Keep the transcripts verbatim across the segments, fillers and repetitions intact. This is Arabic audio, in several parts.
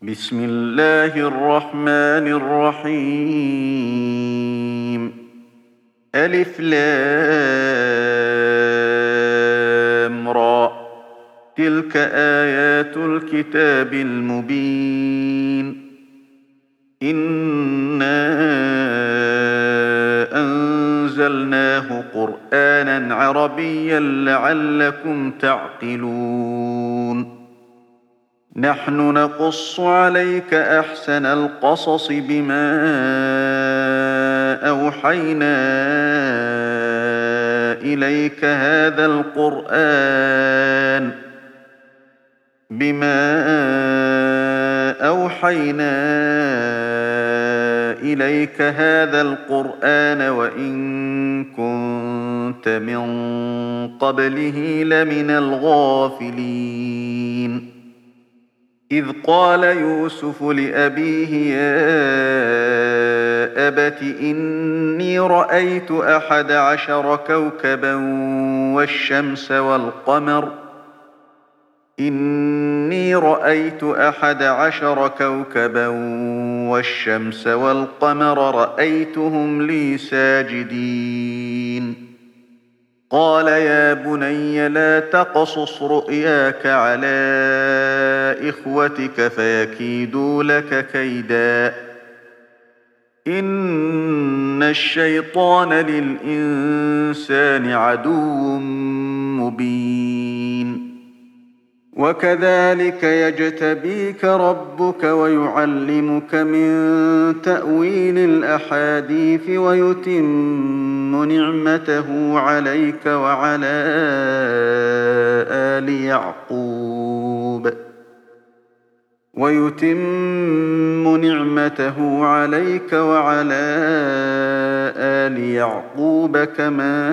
بسم الله الرحمن الرحيم. ألف لام را. تلك آيات الكتاب المبين. إنا أنزلناه قرآنا عربيا لعلكم تعقلون. نحن نقص عليك أحسن القصص بما أوحينا إليك هذا القرآن بما أوحينا إليك هذا القرآن وإن كنت من قبله لمن الغافلين. إذ قال يوسف لأبيه يا أبت إني رأيت أحد عشر كوكبا والشمس والقمر إني رأيت أحد عشر كوكبا والشمس والقمر رأيتهم لي ساجدين. قال يا بني لا تقصص رؤياك على إخوتك فيكيدوا لك كيدا إن الشيطان للإنسان عدو مبين. وكذلك يجتبيك ربك ويعلمك من تأويل الأحاديث ويتم نعمته عليك وعلى آل يعقوب ويتم نعمته عليك وعلى آل يعقوب كما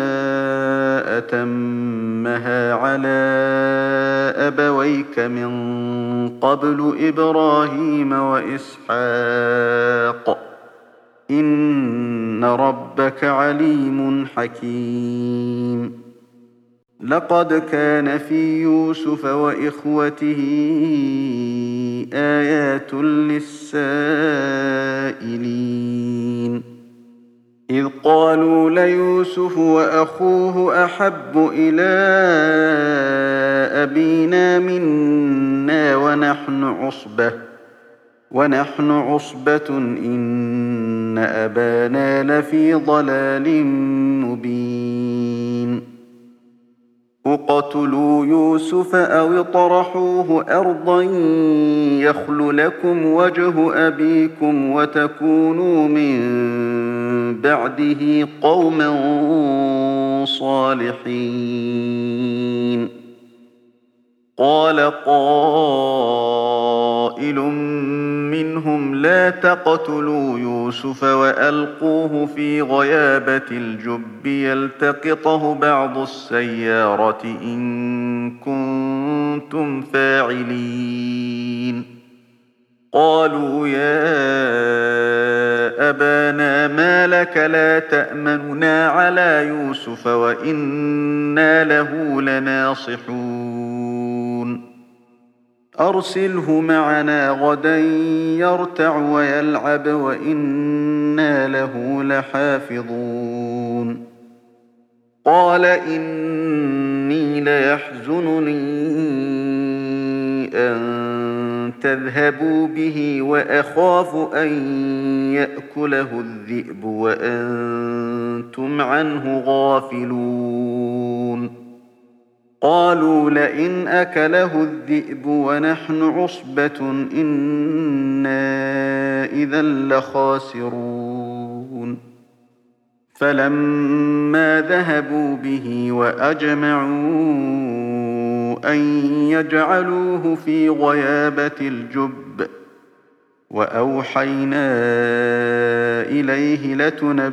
أتمها على أبويك من قبل إبراهيم وإسحاق إن ربك عليم حكيم. لقد كان في يوسف وإخوته آيات للسائلين. إذ قالوا ليوسف وأخوه أحب إلى أبينا منا ونحن عصبة ونحن عصبة إن أبانا لفي ضلال مبين. اقتلوا يوسف أو اطرحوه أرضا يخل لكم وجه أبيكم وتكونوا من بعده قوما صالحين. قال قائل منهم لا تقتلوا يوسف وألقوه في غيابة الجب يلتقطه بعض السيارة إن كنتم فاعلين. قالوا يا أبانا ما لك لا تأمننا على يوسف وإنا له لناصحون. أرسله معنا غدا يرتع ويلعب وإنا له لحافظون. قال إني ليحزنني أن تذهبوا به وأخاف أن يأكله الذئب وأنتم عنه غافلون. قالوا لئن أكله الذئب ونحن عصبة إنا إذا لخاسرون. فلما ذهبوا به وأجمعوا أن يجعلوه في غيابة الجب وأوحينا إليه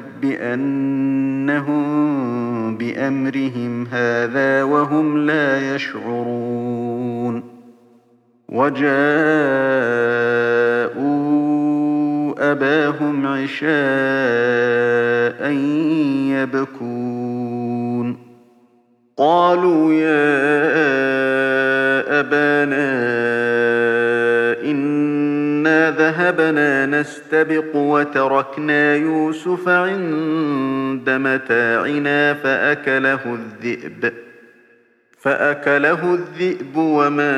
لتنبئنهم بأمرهم هذا وهم لا يشعرون. وجاءوا أباهم عشاء يبكون. قالوا يا أبانا إن إنا ذهبنا نستبق وتركنا يوسف عند متاعنا فأكله الذئب فأكله الذئب وما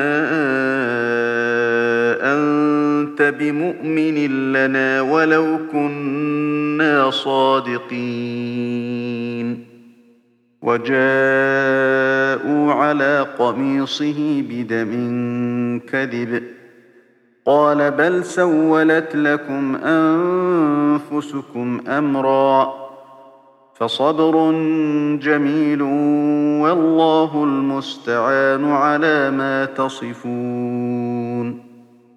أنت بمؤمن لنا ولو كنا صادقين وجاءوا على قميصه بدم كذب قال بل سولت لكم أنفسكم أمرا فصبر جميل والله المستعان على ما تصفون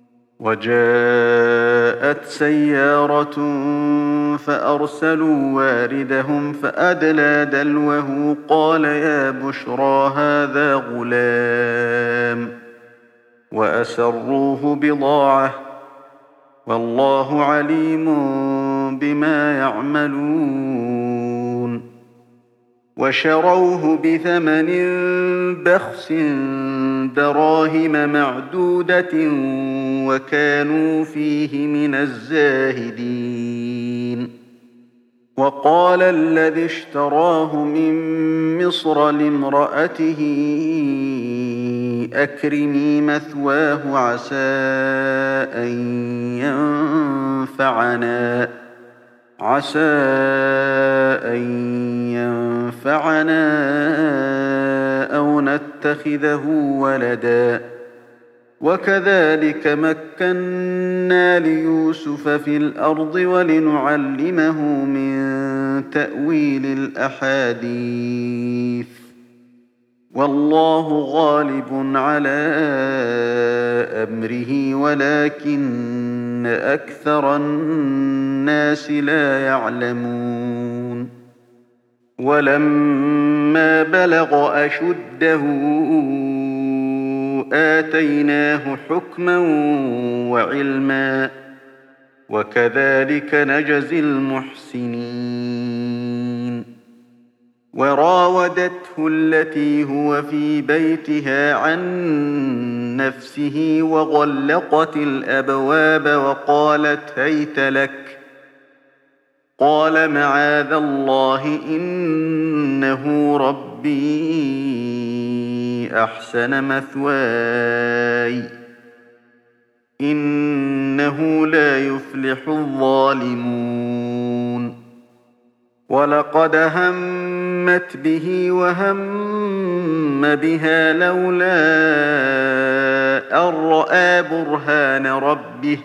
وجاءت سيارة فأرسلوا واردهم فأدلى دلوه قال يا بشرى هذا غلام وأسروه بضاعة والله عليم بما يعملون وشروه بثمن بخس دراهم معدودة وكانوا فيه من الزاهدين وقال الذي اشتراه من مصر لامرأته أكرمي مثواه عسى أن ينفعنا عسى أن ينفعنا أو نتخذه ولدا وكذلك مكنا ليوسف في الأرض ولنعلمه من تأويل الأحاديث والله غالب على أمره ولكن أكثر الناس لا يعلمون ولما بلغ أشده آتيناه حكما وعلما وكذلك نجزي المحسنين وراودته التي هو في بيتها عن نفسه وغلقت الأبواب وقالت هيت لك قال معاذ الله إنه ربي أحسن مثواي إنه لا يفلح الظالمون ولقد همت به وهم بها لولا أن رأى برهان ربه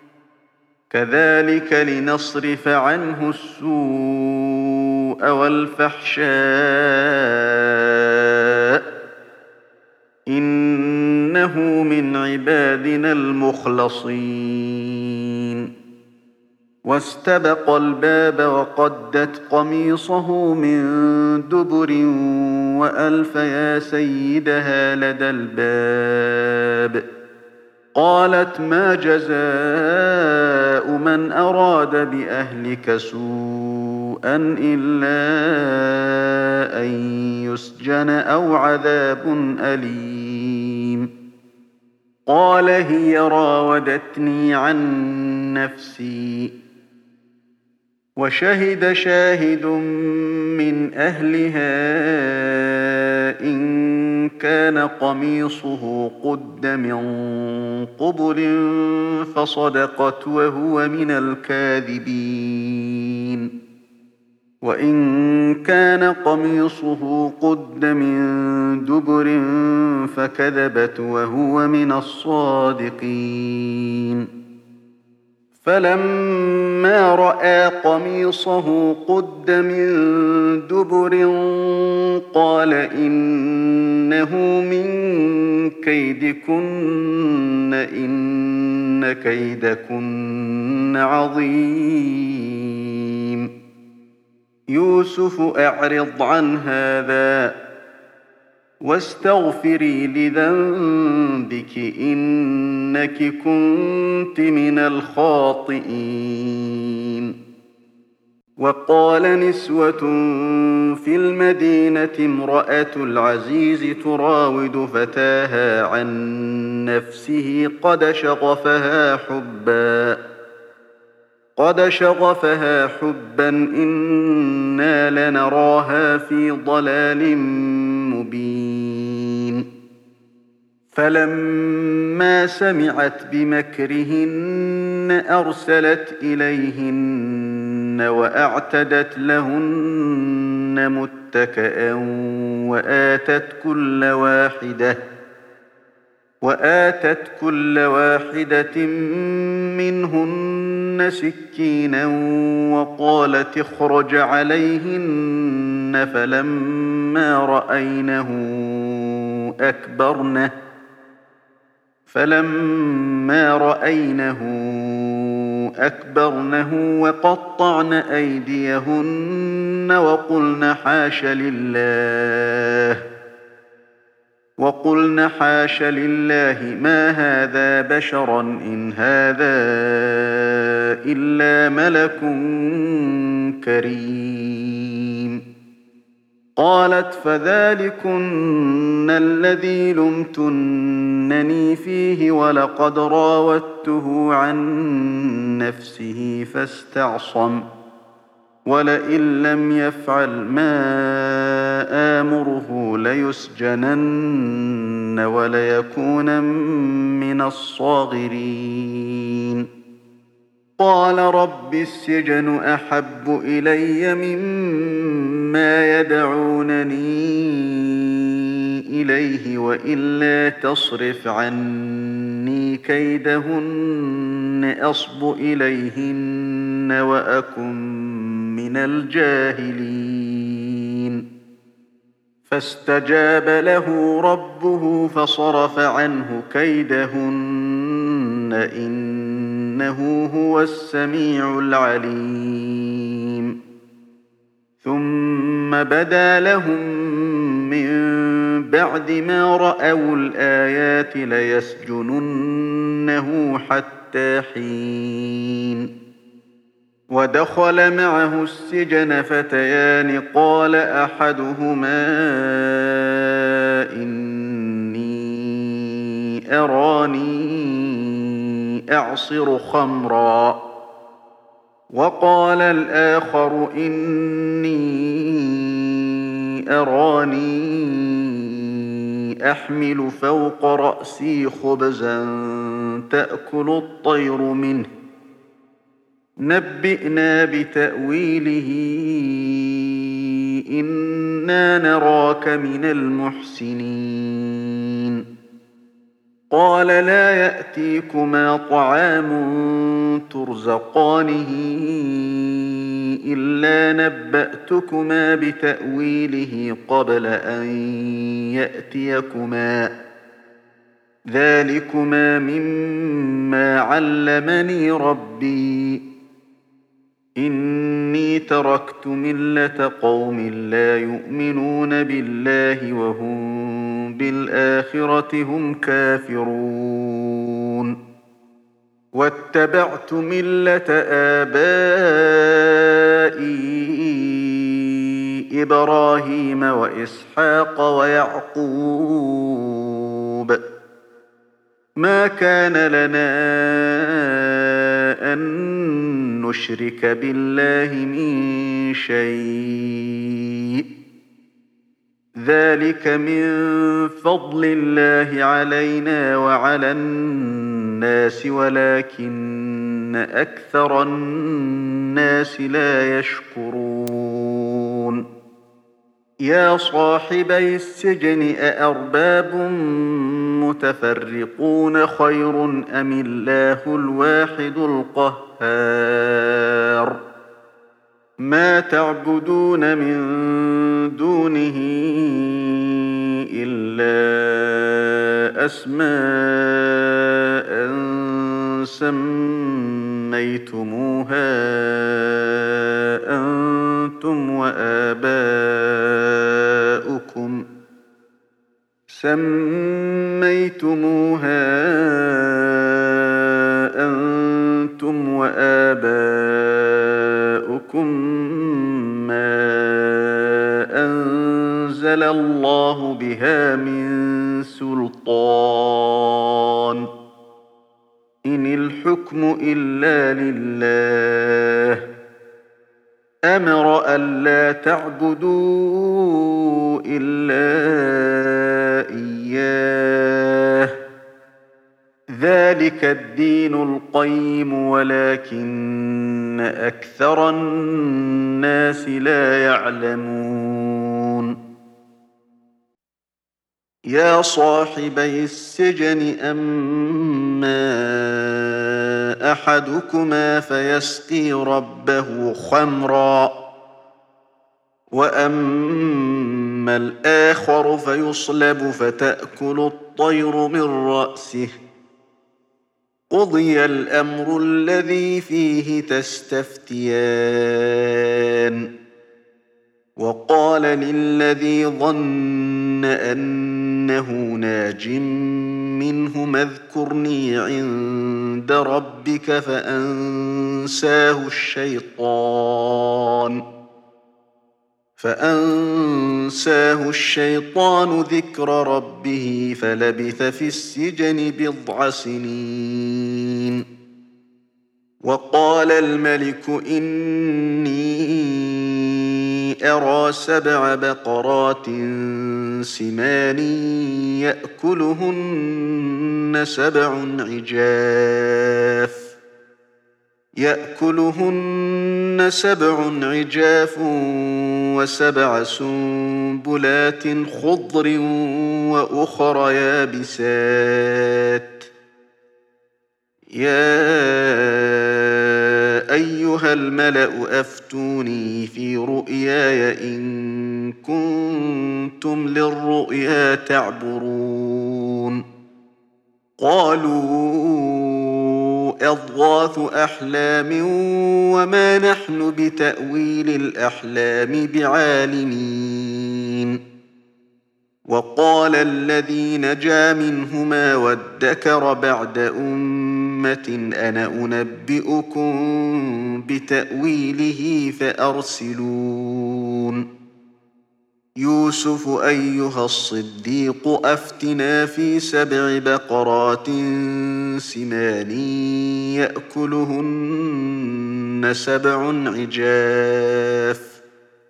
كذلك لنصرف عنه السوء والفحشاء إنه من عبادنا المخلصين واستبق الباب وقدت قميصه من دبر وألف يا سيدها لدى الباب قالت ما جزاء من أراد بأهلك سوءا إلا أن يسجن أو عذاب أليم قال هي راودتني عن نفسي وشهد شاهد من أهلها إن كان قميصه قد من قبل فصدقت وهو من الكاذبين وإن كان قميصه قد من دبر فكذبت وهو من الصادقين فلما رأى قميصه قد من دبر قال إنه من كيدكن إن كيدكن عظيم يوسف أعرض عن هذا واستغفري لذنبك إنك كنت من الخاطئين وقال نسوة في المدينة امرأة العزيز تراود فتاها عن نفسه قد شغفها حبا قد شغفها حبا إنا لنراها في ضلال مبين فلما سمعت بمكرهن أرسلت إليهن وأعتدت لهن متكئا وآتت كل واحدة وآتت كل واحدة منهن سكينا وقالت اخرج عليهن فلما رأينه أكبرنه فلما رأينه أكبرنه وقطعن أيديهن وقلن حاش لله وقلن حاش لله ما هذا بشرا إن هذا إلا ملك كريم قالت فذلكن الذي لمتنني فيه ولقد راودته عن نفسه فاستعصم ولئن لم يفعل ما آمره ليسجنن وليكونن من الصاغرين قال رب السجن أحب إلي مما يدعونني إليه وإلا تصرف عني كيدهن أصب إليهن وأكن من الجاهلين فاستجاب له ربه فصرف عنه كيدهن إنه هو السميع العليم ثم بدا لهم من بعد ما رأوا الآيات ليسجننه حتى حين ودخل معه السجن فتيان قال أحدهما إني أراني أعصر خمرا وقال الآخر إني أراني أحمل فوق رأسي خبزا تأكل الطير منه نبئنا بتأويله إنا نراك من المحسنين قال لا يأتيكما طعام ترزقانه إلا نبأتكما بتأويله قبل أن يأتيكما ذلكما مما علمني ربي إني تركت ملة قوم لا يؤمنون بالله وهم بالآخرة هم كافرون واتبعت ملة آبائي إبراهيم وإسحاق ويعقوب ما كان لنا أن نشرك بالله من شيء ذلك من فضل الله علينا وعلى الناس ولكن أكثر الناس لا يشكرون يا صاحبي السجن أأرباب متفرقون خير أم الله الواحد القهار ما تعبدون من دونه إلا أسماء سميتموها أنتم وآباؤكم سميتموها أنتم وآباؤكم ما أنزل الله بها من سلطان الحكم إلا لله أمر ألا تعبدوا إلا إياه ذلك الدين القيم ولكن أكثر الناس لا يعلمون يا صاحبي السجن أما أحدكما فيسقي ربه خمرا وأما الآخر فيصلب فتأكل الطير من رأسه قضي الأمر الذي فيه تستفتيان وقال للذي ظن أنه ناج منهما اذكرني عند ربك فأنساه الشيطان فأنساه الشيطان ذكر ربه فلبث في السجن بضع سنين وقال الملك إني أرى سبع بقرات سمان يأكلهن سبع عجاف يأكلهن سبع عجاف وسبع سنبلات خضر وأخر يابسات يا أيها الملأ أفتوني في رؤياي إن كنتم للرؤيا تعبرون قالوا أضغاث أحلام وما نحن بتأويل الأحلام بعالمين وقال الذي نجا منهما وادكر بعد أمة أنا أنبئكم بتأويله فأرسلون يوسف أيها الصديق أفتنا في سبع بقرات سمان يأكلهن سبع عجاف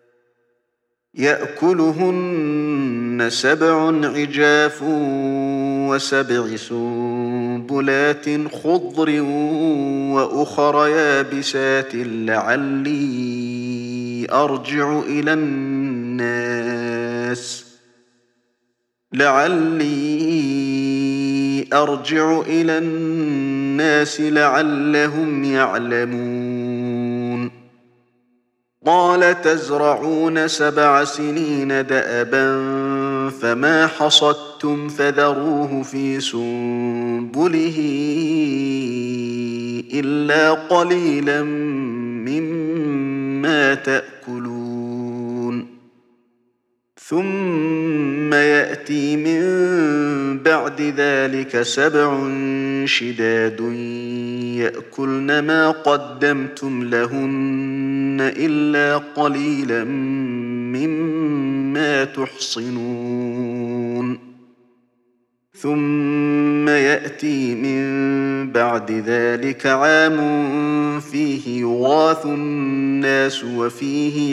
يأكلهن سبع عجاف وسبع سنبلات خضر وأخر يابسات لعلي أرجع إلى الناس لعلي أرجع إلى الناس لعلهم يعلمون قال تزرعون سبع سنين دأبا فما حصدتم فذروه في سنبله إلا قليلا مما تأكلون ثم يأتي من بعد ذلك سبع شداد يأكلن ما قدمتم لهن إلا قليلا مما تحصنون ثم يأتي من بعد ذلك عام فيه يغاث الناس وفيه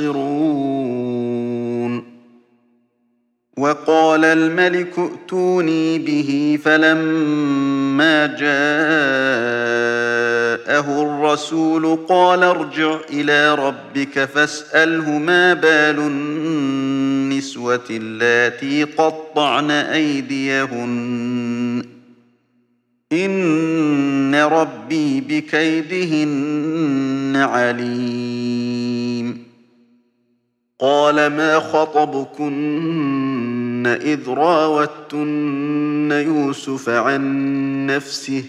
يعصرون وقال الملك ائتوني به فلما جاءه الرسول قال ارجع إلى ربك فاسأله ما بال النسوة اللاتي قطعن أيديهن إن ربي بكيدهن عليم قال ما خطبكن إذ راوتن يوسف عن نفسه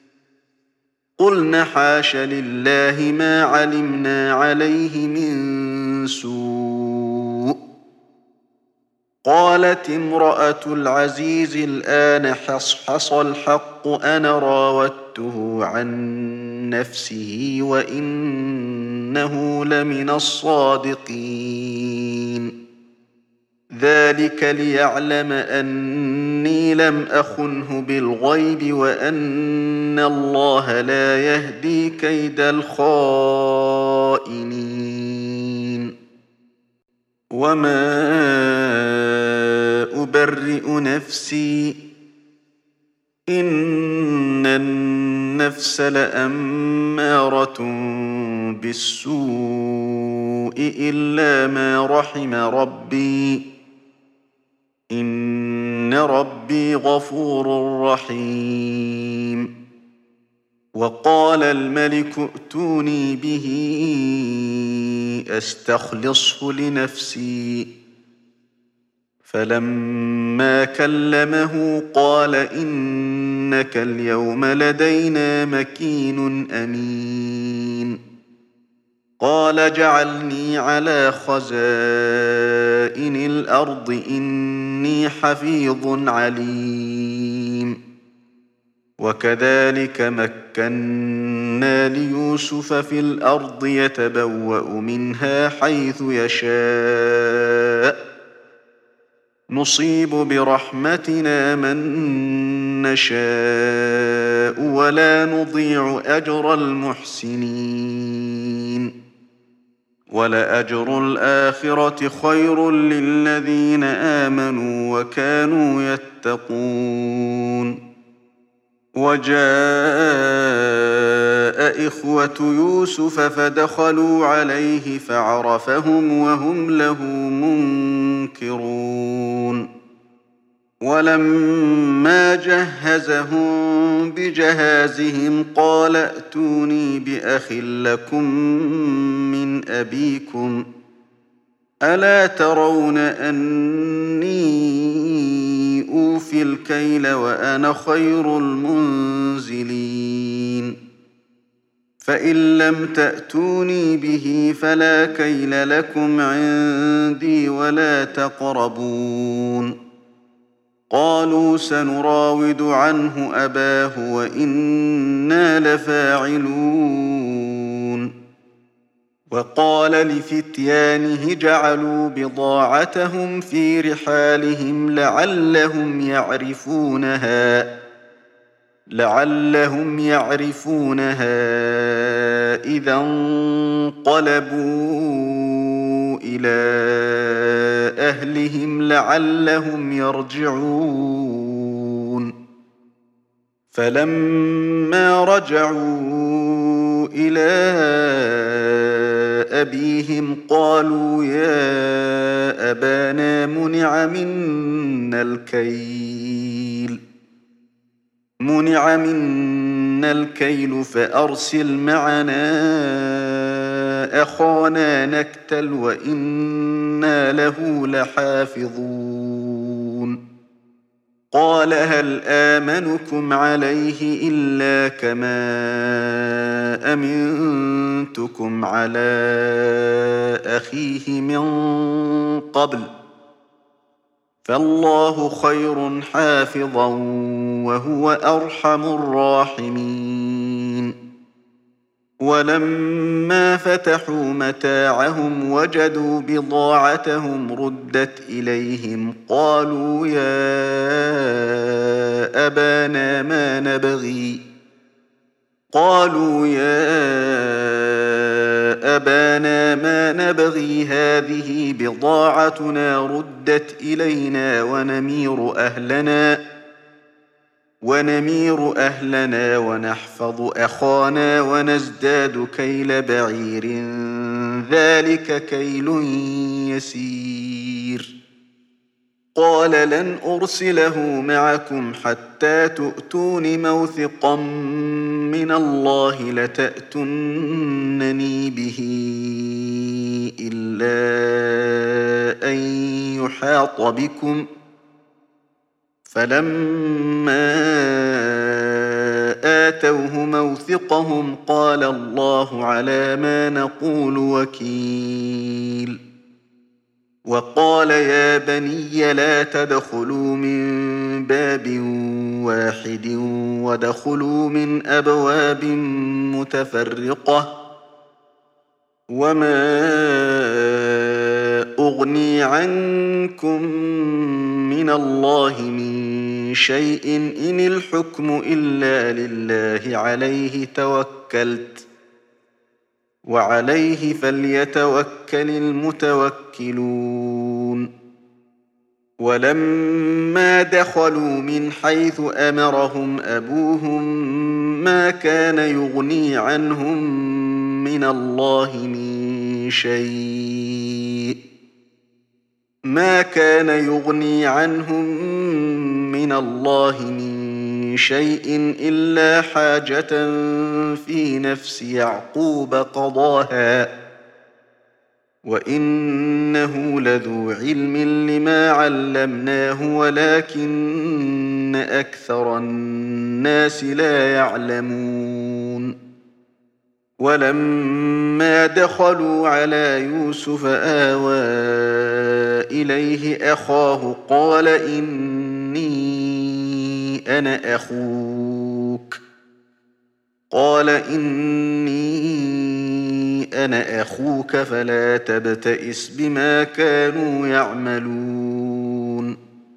قلن حاش لله ما علمنا عليه من سوء قالت امرأة العزيز الآن حصحص الحق أنا راودته عن نفسه وإنه لمن الصادقين ذلك ليعلم أني إني لم أخنه بالغيب وأن الله لا يهدي كيد الخائنين وما أبرئ نفسي إن النفس لأمارة بالسوء إلا ما رحم ربي إن ربي غفور رحيم وقال الملك ائتوني به أستخلصه لنفسي فلما كلمه قال إنك اليوم لدينا مكين أمين قال جعلني على خزائن الأرض إني حفيظ عليم وكذلك مكنا ليوسف في الأرض يتبوأ منها حيث يشاء نصيب برحمتنا من نشاء ولا نضيع أجر المحسنين ولأجر الآخرة خير للذين آمنوا وكانوا يتقون وجاء إخوة يوسف فدخلوا عليه فعرفهم وهم له منكرون ولما جهزهم بجهازهم قال ائتوني بأخ لكم من أبيكم ألا ترون أني أوفي الكيل وأنا خير المنزلين فإن لم تأتوني به فلا كيل لكم عندي ولا تقربون قالوا سنراود عنه أباه وإنا لفاعلون وقال لفتيانه جعلوا بضاعتهم في رحالهم لعلهم يعرفونها لعلهم يعرفونها إذا انقلبوا إلى أهلهم لعلهم يرجعون فلما رجعوا إلى أبيهم قالوا يا أبانا منع منا الكيل منع منا الكيل فأرسل معنا أخانا نكتل وإنا له لحافظون قال هل آمنكم عليه إلا كما أمنتكم على أخيه من قبل فالله خير حافظا وهو أرحم الراحمين ولما فتحوا متاعهم وجدوا بضاعتهم ردت إليهم قالوا يا أبانا ما نبغي قالوا يا أبانا ما نبغي هذه بضاعتنا ردت إلينا ونمير أهلنا ونمير أهلنا ونحفظ أخانا ونزداد كيل بعير ذلك كيل يسير قال لن أرسله معكم حتى تؤتون موثقا من الله لتأتونني به إلا أن يحاط بكم فلما آتوه موثقهم قال الله على ما نقول وكيل وقال يا بني لا تدخلوا من باب واحد وادخلوا من أبواب متفرقة وما أغني عنكم من الله من شيء إن الحكم إلا لله عليه توكلت وعليه فليتوكل المتوكلون ولما دخلوا من حيث أمرهم أبوهم ما كان يغني عنهم من الله من شيء ما كان يغني عنهم من الله من شيء إلا حاجة في نفس يعقوب قضاها وإنه لذو علم لما علمناه ولكن أكثر الناس لا يعلمون ولما دخلوا على يوسف آوى إليه أخاه قال إني أنا أخوك قال إني أنا أخوك فلا تبتئس بما كانوا يعملون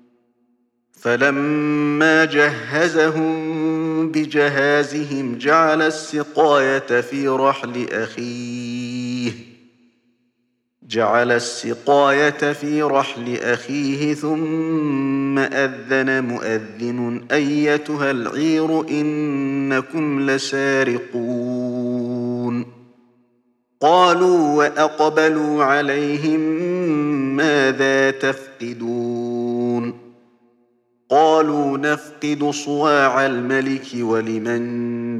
فلما جهزهم بجهازهم جعل السقاية في رحل أخيه جعل السقاية في رحل أخيه ثم أذن مؤذن أيتها العير إنكم لسارقون قالوا وأقبلوا عليهم ماذا تفقدون قالوا نفقد صواع الملك ولمن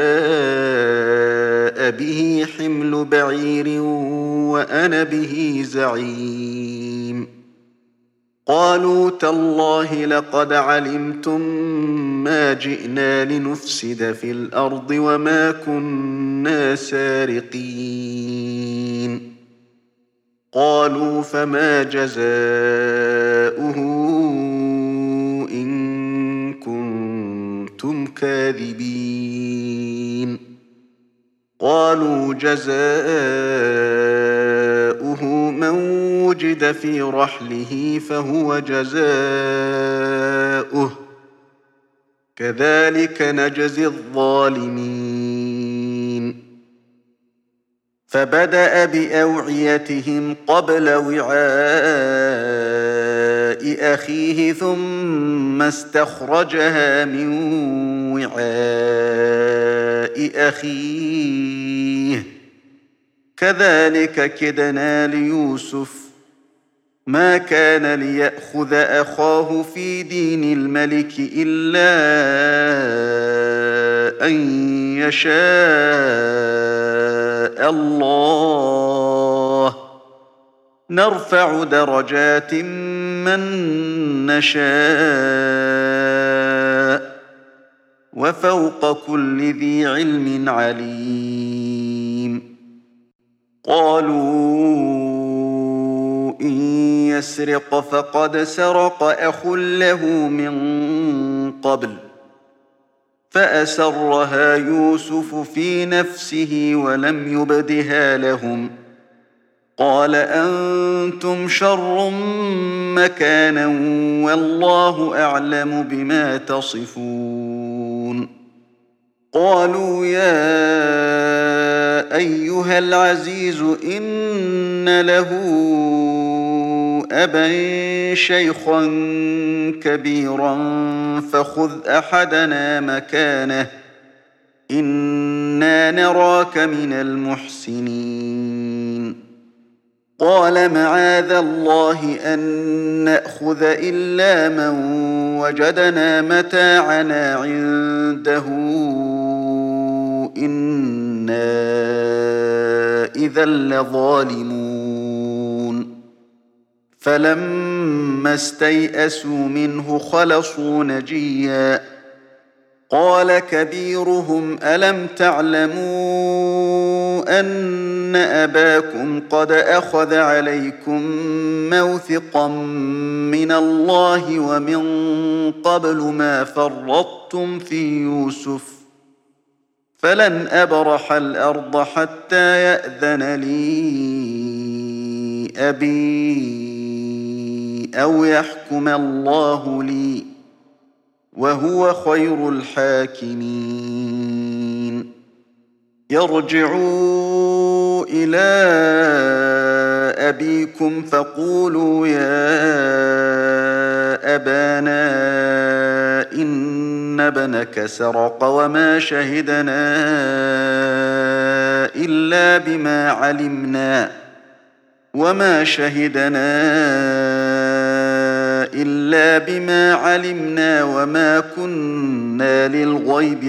جاء به حمل بعير وأنا به زعيم قالوا تالله لقد علمتم ما جئنا لنفسد في الأرض وما كنا سارقين قالوا فما جزاؤه إن كنتم كاذبين قالوا جزاؤه من وجد في رحله فهو جزاؤه كذلك نجزي الظالمين فبدأ بأوعيتهم قبل وعاء أخيه ثم استخرجها من وعاء أخيه كذلك كدنا ليوسف ما كان ليأخذ أخاه في دين الملك إلا أن يشاء الله نرفع درجات من نشاء وفوق كل ذي علم عليم قالوا إن يسرق فقد سرق أخ له من قبل فأسرها يوسف في نفسه ولم يبدها لهم قال أنتم شر مكانا والله أعلم بما تصفون قالوا يا أيها العزيز إن له أبا شيخا كبيرا فخذ أحدنا مكانه إنا نراك من المحسنين قال معاذ الله أن نأخذ إلا من وجدنا متاعنا عنده إنا إذا لظالمون فلما استيئسوا منه خلصوا نجيا قال كبيرهم ألم تعلموا أن أباكم قد أخذ عليكم موثقا من الله ومن قبل ما فرطتم في يوسف فلن أبرح الأرض حتى يأذن لي أبي أو يحكم الله لي وهو خير الحاكمين يرجعوا إلى أبيكم فقولوا يا أبانا إن ابنك سرق وما شهدنا إلا بما علمنا وما شهدنا إلا بما علمنا وما كنا للغيب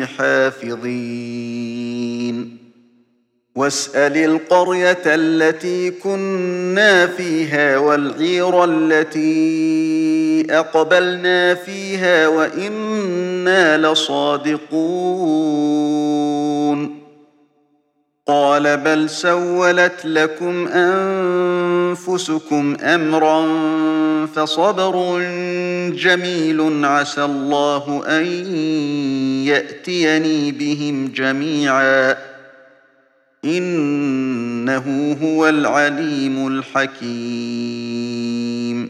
حافظين واسأل القرية التي كنا فيها والعير التي أقبلنا فيها وإنا لصادقون قال بل سولت لكم أنفسكم أمرا فصبر جميل عسى الله أن يأتيني بهم جميعا إنه هو العليم الحكيم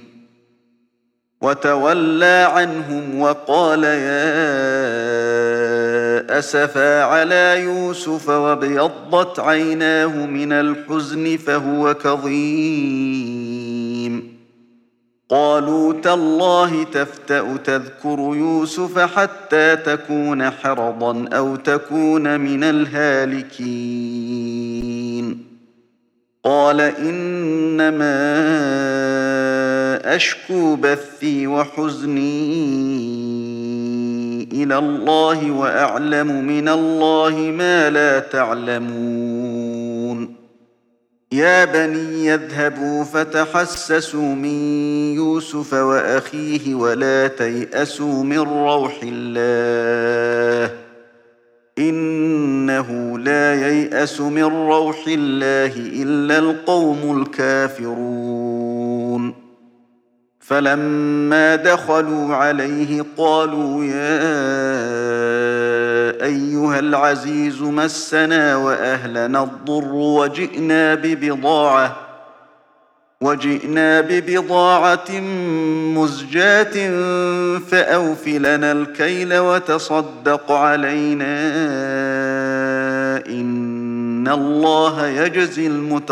وتولى عنهم وقال يا أسفا على يوسف وابيضت عيناه من الحزن فهو كظيم قالوا تالله تفتأ تذكر يوسف حتى تكون حرضا أو تكون من الهالكين قال إنما أشكو بثي وحزني إلى الله وأعلم من الله ما لا تعلمون يا بني يذهبوا فتحسسوا من يوسف وأخيه ولا تيأسوا من روح الله إنه لا ييأس من روح الله إلا القوم الكافرون فلما دخلوا عليه قالوا يا أيها العزيز مسنا وأهلنا الضر وجئنا ببضاعة وجئنا ببضاعة مزجاة فأوف لنا الكيل وتصدق علينا إن الله يجزي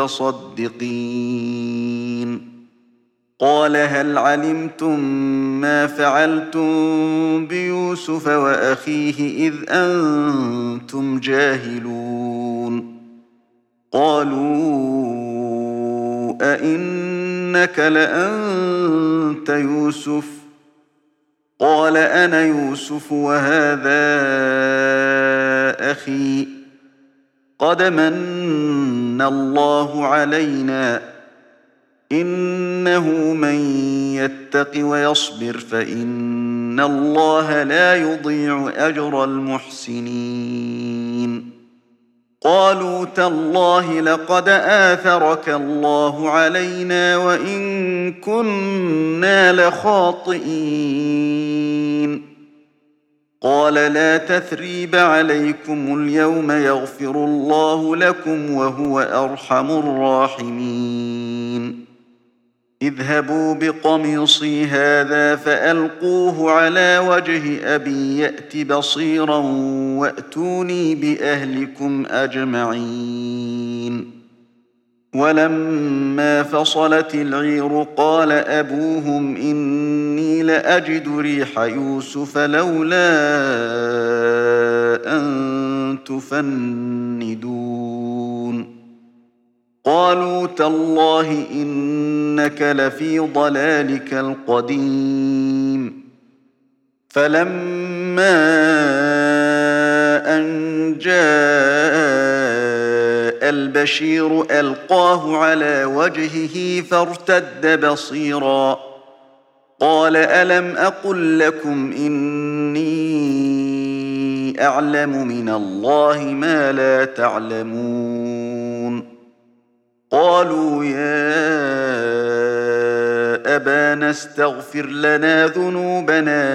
المتصدقين قال هل علمتم ما فعلتم بيوسف وأخيه إذ أنتم جاهلون قالوا أئنك لأنت يوسف قال أنا يوسف وهذا أخي قد من الله علينا إنه من يتق ويصبر فإن الله لا يضيع أجر المحسنين قالوا تالله لقد آثرك الله علينا وإن كنا لخاطئين قال لا تثريب عليكم اليوم يغفر الله لكم وهو أرحم الراحمين اذهبوا بقميصي هذا فألقوه على وجه أبي يأت بصيرا وأتوني بأهلكم أجمعين ولما فصلت العير قال أبوهم إني لأجد ريح يوسف لولا أن تفندون قالوا تالله إنك لفي ضلالك القديم فلما أن جاء البشير ألقاه على وجهه فارتد بصيرا قال ألم أقل لكم إني أعلم من الله ما لا تعلمون قالوا يا أبانا استغفر لنا ذنوبنا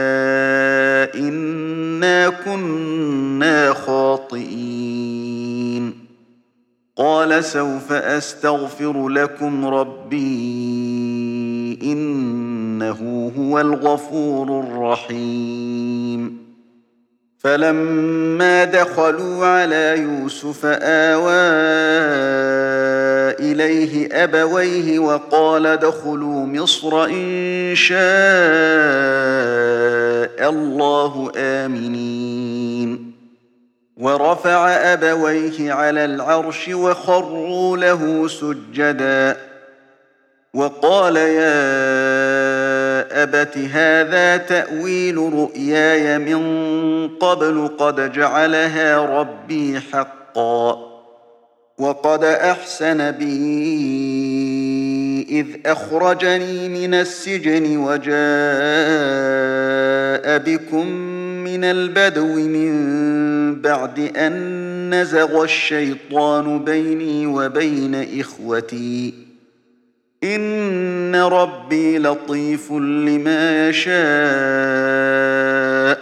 إنا كنا خاطئين قال سوف أستغفر لكم ربي إن إنه هو الغفور الرحيم فلما دخلوا على يوسف آوى إليه أبويه وقال ادخلوا مصر إن شاء الله آمنين ورفع أبويه على العرش وخروا له سجدا وقال يا أبت هذا تأويل رؤياي من قبل قد جعلها ربي حقا وقد أحسن بي إذ أخرجني من السجن وجاء بكم من البدو من بعد أن نزغ الشيطان بيني وبين إخوتي إن ربي لطيف لما يشاء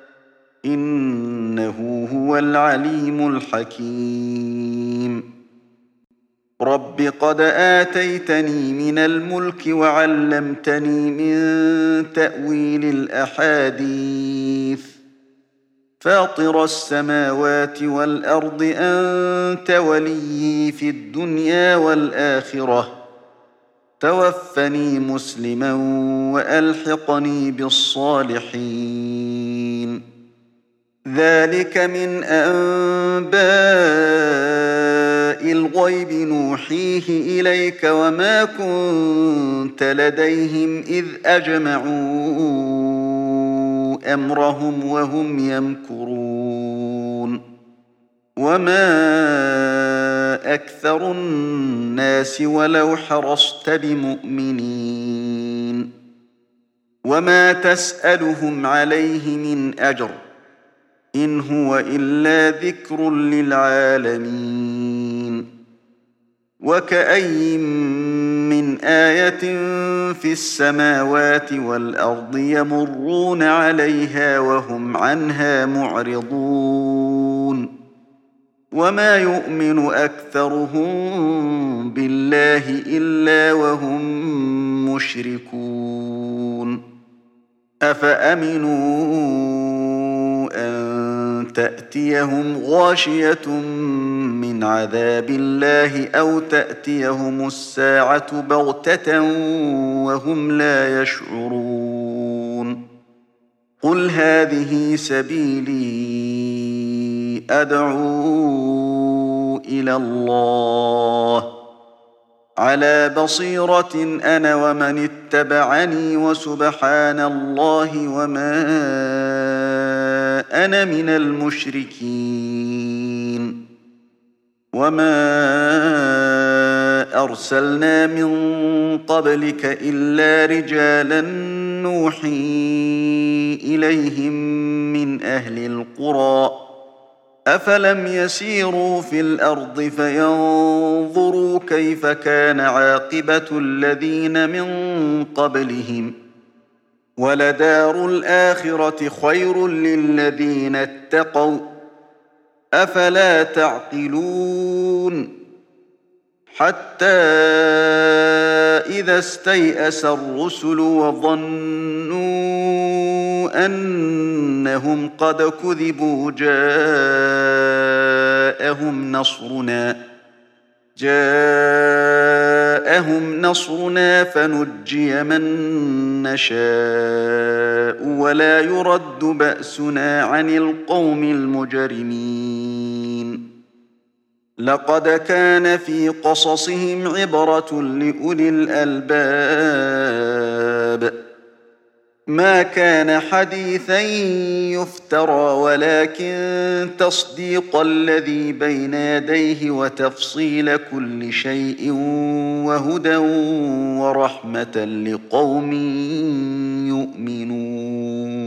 إنه هو العليم الحكيم رب قد آتيتني من الملك وعلمتني من تأويل الأحاديث فاطر السماوات والأرض أنت وليي في الدنيا والآخرة توفني مسلما وألحقني بالصالحين ذلك من أنباء الغيب نوحيه إليك وما كنت لديهم إذ أجمعوا أمرهم وهم يمكرون وما أكثر الناس ولو حرصت بمؤمنين وما تسألهم عليه من أجر إن هو إلا ذكر للعالمين وكأي من آية في السماوات والأرض يمرون عليها وهم عنها معرضون وما يؤمن أكثرهم بالله إلا وهم مشركون أفأمنوا أن تأتيهم غاشية من عذاب الله أو تأتيهم الساعة بغتة وهم لا يشعرون قل هذه سبيلي أدعو إلى الله على بصيرة أنا ومن اتبعني وسبحان الله وما أنا من المشركين وما أرسلنا من قبلك إلا رجالا نوحي إليهم من أهل القرى أفلم يسيروا في الأرض فينظروا كيف كان عاقبة الذين من قبلهم ولدار الآخرة خير للذين اتقوا أفلا تعقلون حتى إذا استيأس الرسل وظنوا أنهم قد كذبوا جاءهم نصرنا جاءهم نصرنا فنجي من نشاء ولا يرد بأسنا عن القوم المجرمين لقد كان في قصصهم عبرة لأولي الألباب ما كان حديثا يفترى ولكن تصديق الذي بين يديه وتفصيل كل شيء وهدى ورحمة لقوم يؤمنون